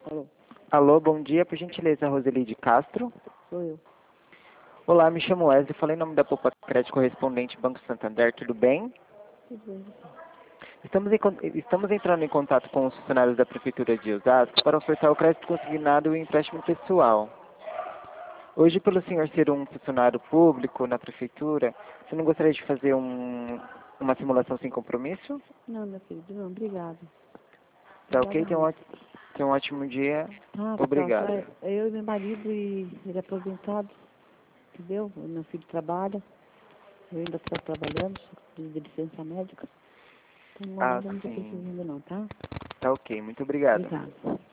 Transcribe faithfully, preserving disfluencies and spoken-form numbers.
Alô, Alô, bom dia, por gentileza, Roseli de Castro. sou eu. Olá, me chamo Wesley, falei em nome da Poupa Crédito Correspondente Banco Santander, tudo bem? Tudo bem. Estamos, em con- estamos entrando em contato com os funcionários da Prefeitura de Osasco para ofertar o crédito consignado e o empréstimo pessoal. Hoje, pelo senhor ser um funcionário público na Prefeitura, você não gostaria de fazer um, uma simulação sem compromisso? Não, meu filho, não, obrigado. Tá Obrigada ok? Tenha um, mesmo. ó- tenha um ótimo dia. Ah, tá, só Obrigado. é é eu e meu marido e ele é aposentado, entendeu? O meu filho trabalha, eu ainda estou trabalhando, preciso de licença médica. Então, Ah, ainda não estou sim. precisando não, tá? Tá ok, muito obrigado. Obrigada.